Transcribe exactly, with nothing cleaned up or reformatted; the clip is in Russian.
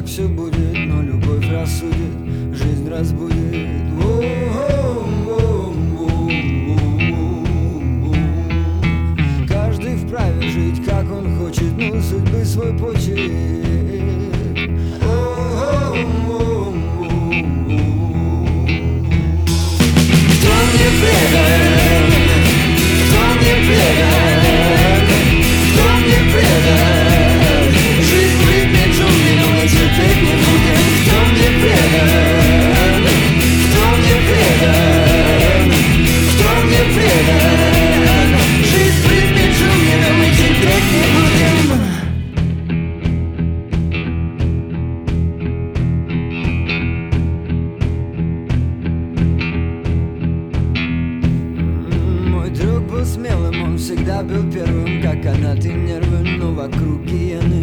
как все будет, но любовь рассудит, жизнь разбудит. Каждый вправе жить, как он хочет, но судьбы свой почерк. Кто мне предан? Кто мне предан? Кто мне предан? Жизнь в ритме джунглей, но мы терпеть не будем. Кто мне предан? Кто мне предан? Кто мне предан? Жизнь в ритме джунглей, но мы терпеть не будем. Мой друг был смелым, он всегда был первым, как канаты нервы, но вокруг гиены.